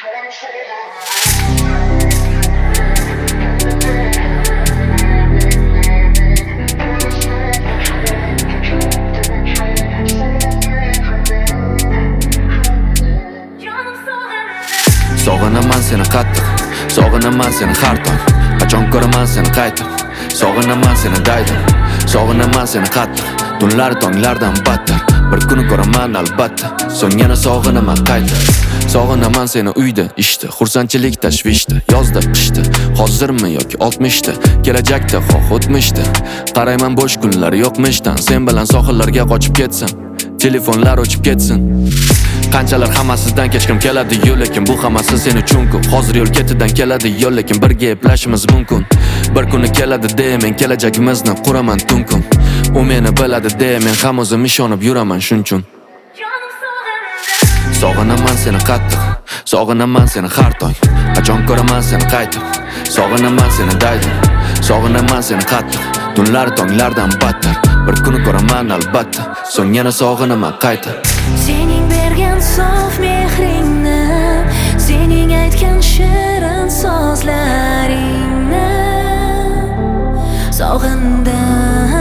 Sog'inaman seni qattiq, sog'inaman seni har tong. Qachon ko'raman seni qaytib, sog'inaman seni daydim. Sog'inaman seni qattiq, tunlar tonglardan battar. Bir kuni ko'raman albatta, so'ng yana sog'inaman qaytib. Sog'inaman seni uyda, ishda, xursandchilik tashvishda, yozda, qishda, hozirmi yoki 60da, kelajakda, xoh o'tmishda. Qarayman bo'sh kunlar yo'qmishdan, sen bilan sohillarga qochib ketsam, telefonlar o'chib ketsin. Qanchalar hammasidan kechkim keladi-yu, lekin bu hammasi sen uchun-ku. Hozir yo'l ketidan keladi-yu, lekin birga eplashimiz mumkin. Bir kuni keladi-de, men kelajagimizni quraman tun-kun. U meni biladi-de, men ham o'zim ishonib yuraman shunchun. Sog'inaman seni qattiq, sog'inaman seni har tong. Qachon ko'raman seni qaytib, sog'inaman seni daydim. Sog'inaman seni qattiq, tunlar tonglardan battar. Bir kuni ko'raman albatta, so'ng yana sog'inaman qaytib. Sening bergan sof mehringni, sening aytgan shirin so'zlaringni sog'indim.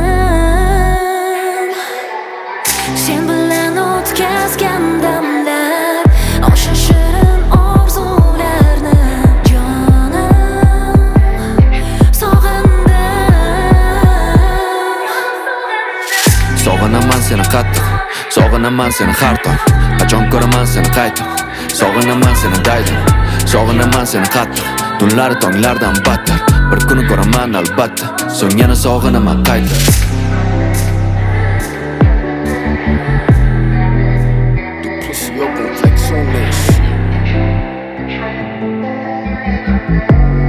Sen bilan o'tkazgan damlar, o'sha shirin orzularni jonim sog'indim. Sog'inaman seni qattiq, sog'inaman seni har tong. Qachon ko'raman seni qaytib, sog'inaman seni daydim. Sog'inaman seni qattiq, tunlar tonglardan battar. Bir kuni ko'raman albatta, so'ng yana sog'inaman qaytib. Pussy up and flex on that shit.